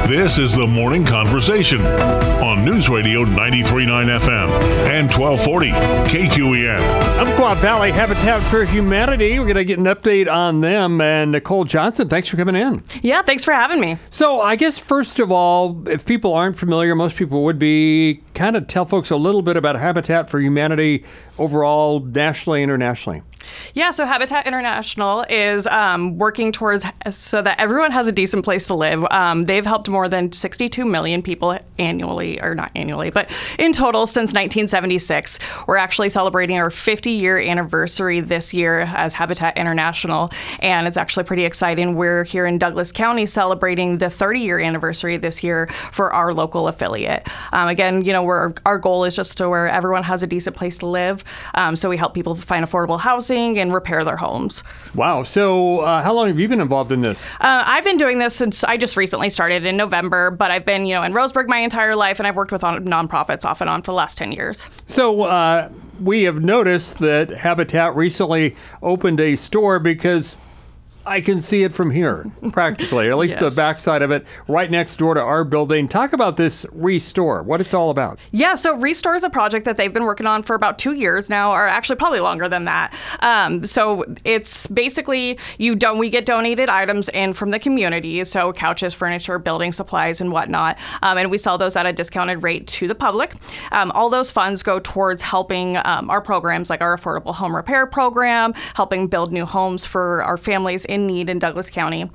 This is the Morning Conversation on News Radio 93.9 FM and 1240 KQEN. Umpqua Valley Habitat for Humanity. We're going to get an update on them. And Nicole Johnson, thanks for coming in. Yeah, thanks for having me. So I guess, first of all, if people aren't familiar, most people would be, kind of tell folks a little bit about Habitat for Humanity overall, nationally, internationally. Yeah, so Habitat International is working towards so that everyone has a decent place to live. They've helped more than 62 million people annually, or not annually, but in total since 1976. We're actually celebrating our 50-year anniversary this year as Habitat International, and it's actually pretty exciting. We're here in Douglas County celebrating the 30-year anniversary this year for our local affiliate. Again, you know, our goal is just to where everyone has a decent place to live, so we help people find affordable housing and repair their homes. Wow. So how long have you been involved in this? I've been doing this since I just recently started in November, but I've been, in Roseburg my entire life, and I've worked with nonprofits off and on for the last 10 years. So we have noticed that Habitat recently opened a store because I can see it from here, practically, at least Yes. the backside of it, right next door to our building. Talk about this Restore, what it's all about. Yeah, so Restore is a project that they've been working on for about 2 years now, or actually probably longer than that. So it's basically, we get donated items in from the community, so couches, furniture, building supplies, and whatnot, and we sell those at a discounted rate to the public. All those funds go towards helping our programs like our Affordable Home Repair Program, helping build new homes for our families in need in Douglas County.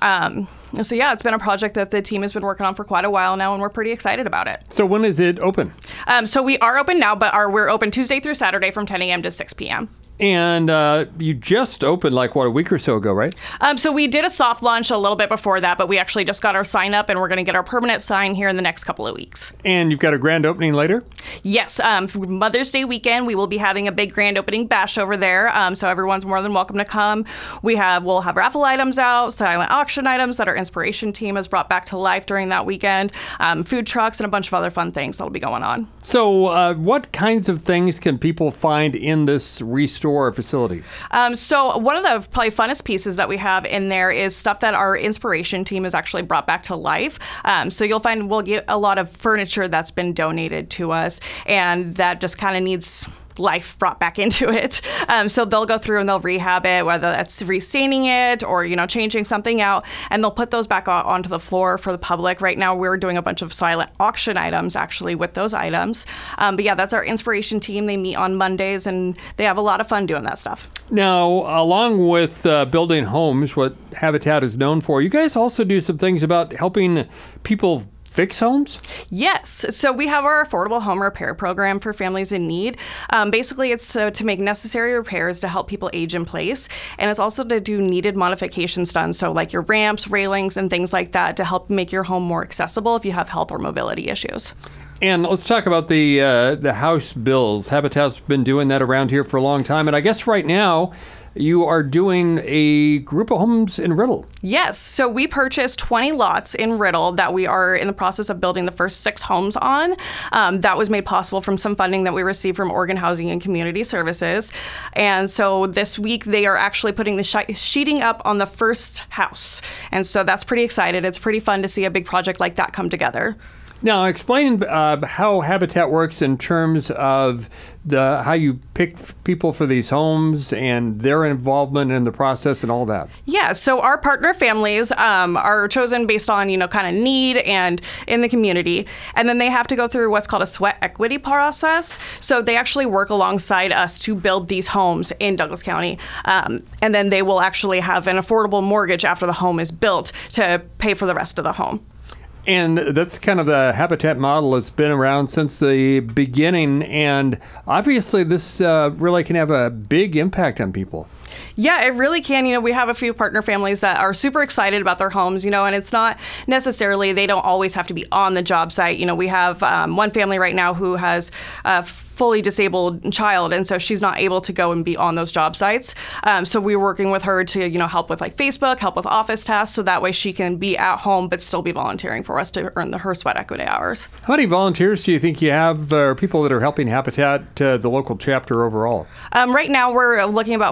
So yeah, it's been a project that the team has been working on for quite a while now, and we're pretty excited about it. So when is it open? So we are open now, but we're open Tuesday through Saturday from 10 a.m. to 6 p.m. And you just opened a week or so ago, right? So we did a soft launch a little bit before that, but we actually just got our sign up, and we're going to get our permanent sign here in the next couple of weeks. And you've got a grand opening later? Yes. For Mother's Day weekend, we will be having a big grand opening bash over there. So everyone's more than welcome to come. We'll have raffle items out, silent auction items that our inspiration team has brought back to life during that weekend, food trucks, and a bunch of other fun things that'll be going on. So what kinds of things can people find in this Restore facility? So one of the probably funnest pieces that we have in there is stuff that our inspiration team has actually brought back to life. So you'll find we'll get a lot of furniture that's been donated to us, and that just kind of needs life brought back into it. So they'll go through and they'll rehab it, whether that's restaining it or, changing something out, and they'll put those back onto the floor for the public. Right now, we're doing a bunch of silent auction items actually with those items. But yeah, that's our inspiration team. They meet on Mondays, and they have a lot of fun doing that stuff. Now, along with building homes, what Habitat is known for, you guys also do some things about helping people fix homes? Yes. So we have our Affordable Home Repair Program for families in need. Basically, it's to make necessary repairs to help people age in place. And it's also to do needed modifications done. So like your ramps, railings, and things like that to help make your home more accessible if you have health or mobility issues. And let's talk about the house bills. Habitat's been doing that around here for a long time. And I guess right now, you are doing a group of homes in Riddle. Yes. So we purchased 20 lots in Riddle that we are in the process of building the first 6 homes on. That was made possible from some funding that we received from Oregon Housing and Community Services. And so this week they are actually putting the sheeting up on the first house. And so that's pretty excited. It's pretty fun to see a big project like that come together. Now, explain how Habitat works in terms of how you pick people for these homes and their involvement in the process and all that. Yeah, so our partner families are chosen based on, kind of need and in the community. And then they have to go through what's called a sweat equity process. So they actually work alongside us to build these homes in Douglas County. And then they will actually have an affordable mortgage after the home is built to pay for the rest of the home. And that's kind of the Habitat model that's been around since the beginning. And obviously, this really can have a big impact on people. Yeah, it really can. We have a few partner families that are super excited about their homes, and it's not necessarily, they don't always have to be on the job site. We have one family right now who has fully disabled child, and so she's not able to go and be on those job sites. So we're working with her to, help with Facebook, help with office tasks, so that way she can be at home but still be volunteering for us to earn her sweat equity hours. How many volunteers do you think you have, or people that are helping Habitat, the local chapter overall? Right now we're looking about 40 to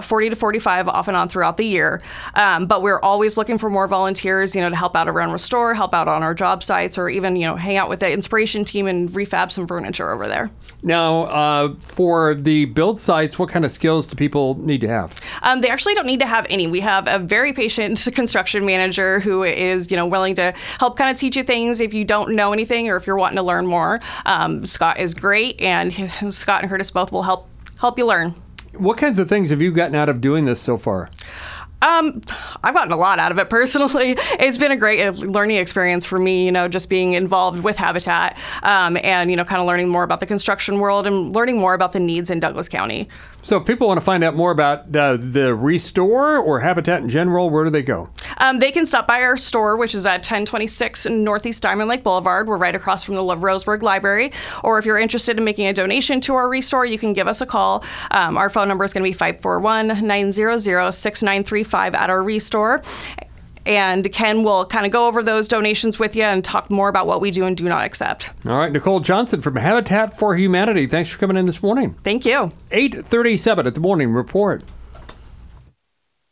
45 off and on throughout the year. But we're always looking for more volunteers, to help out around Restore, help out on our job sites, or even, hang out with the Inspiration team and refab some furniture over there. Now, for the build sites, what kind of skills do people need to have? They actually don't need to have any. We have a very patient construction manager who is, willing to help kind of teach you things if you don't know anything or if you're wanting to learn more. Scott is great, and Scott and Curtis both will help you learn. What kinds of things have you gotten out of doing this so far? I've gotten a lot out of it personally. It's been a great learning experience for me, just being involved with Habitat, and, kind of learning more about the construction world and learning more about the needs in Douglas County. So if people want to find out more about the Restore or Habitat in general, where do they go? They can stop by our store, which is at 1026 Northeast Diamond Lake Boulevard. We're right across from the Roseburg Library. Or if you're interested in making a donation to our Restore, you can give us a call. Our phone number is going to be 541-900-6935 at our Restore. And Ken will kind of go over those donations with you and talk more about what we do and do not accept. All right, Nicole Johnson from Habitat for Humanity. Thanks for coming in this morning. Thank you. 8:37 at the Morning Report.